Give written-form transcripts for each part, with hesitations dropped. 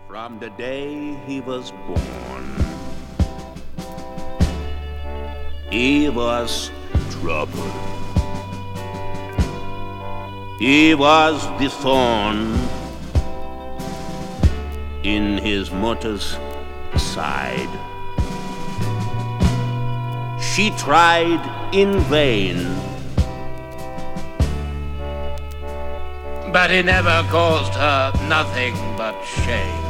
From the day he was born, he was trouble. He was the thorn in his mother's side. She tried in vain, but he never caused her nothing but shame.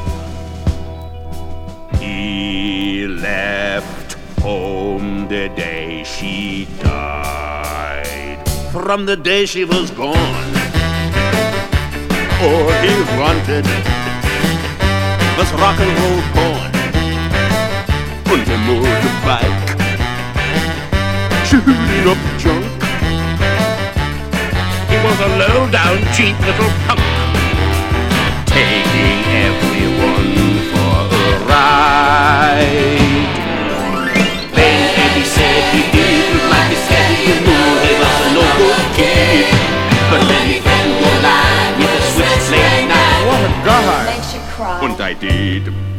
He left home the day she died. From the day she was gone, all he wanted was rock and roll porn and a motorbike, shooting up junk. He was a low-down, cheap little punk, taking everyone for a ride. Then Eddie said he didn't like his head, he knew he was a no-good kid. But then he fell in line with a switchblade knife. What a guy! Makes you cry. And I did.